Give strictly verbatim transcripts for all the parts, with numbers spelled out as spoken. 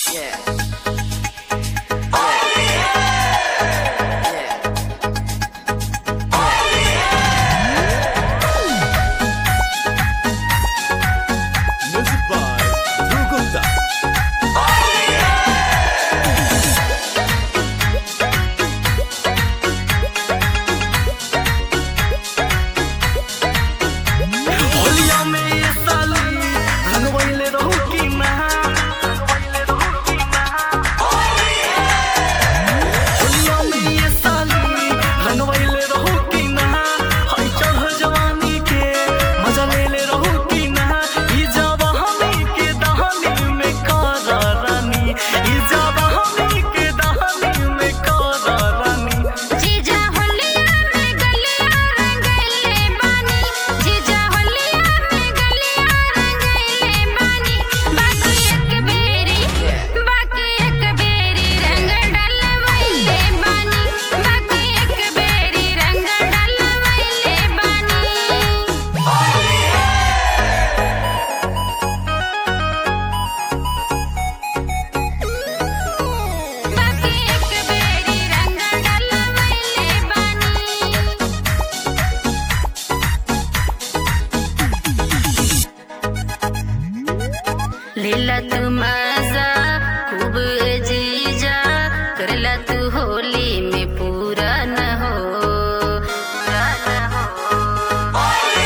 लेला तू मजा खूब जीजा, करला तू होली में पूरा न हो, पूरा न हो।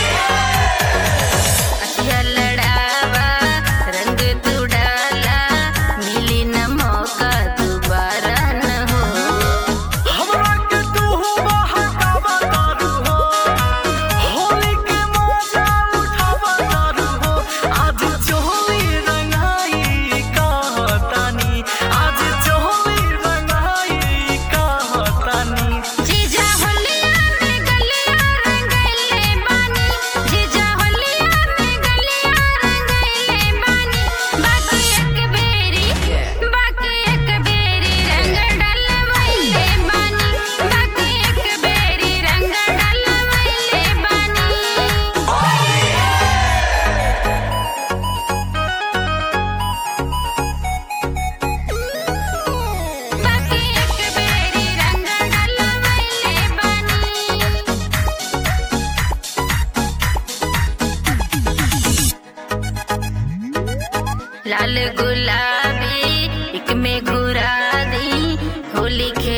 अखिया लड़ावा रंग तू डाला, मिली न मौका दोबारा न हो। हमरा के तू बहकावा दारू हो, होली के मजा उठावा दारू हो। आज चोली रंगाई कहतानी, आज चोली रंगाई कहतानी। जीजा होलिया में गलिया रंगैले बानी, जीजा होलिया में गलिया रंगैले बानी। बाकी एक बेरी, बाकी एक बेरी रंग डलवैले बानी, बाकी एक बेरी रंग डलवैले बानी। बाकी एक बेरी रंग डलवैले बानी। लाल गुलाबी एक में घुरा दी, होली खेल